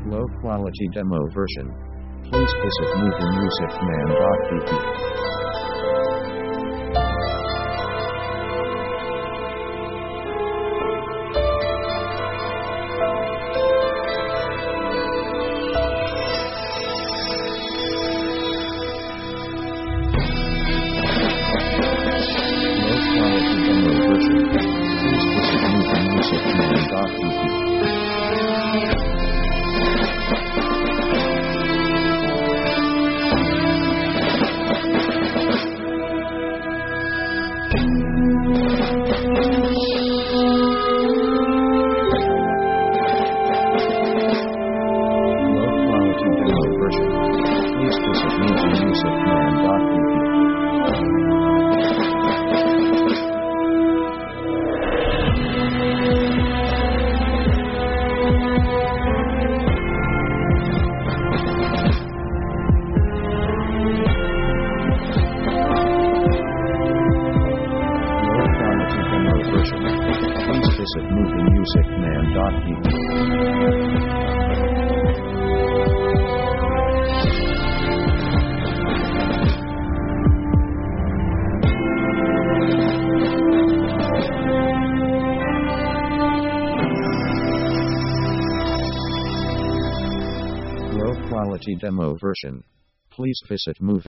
Low quality demo version. Please visit moviemusicman.vp. Low quality demo version. Please visit moviemusicman.vp. Low quality demo version. Please visit moviemusicman.vp. Low quality demo version. Please visit moviemusicman.vp. Low quality demo version. Please visit movie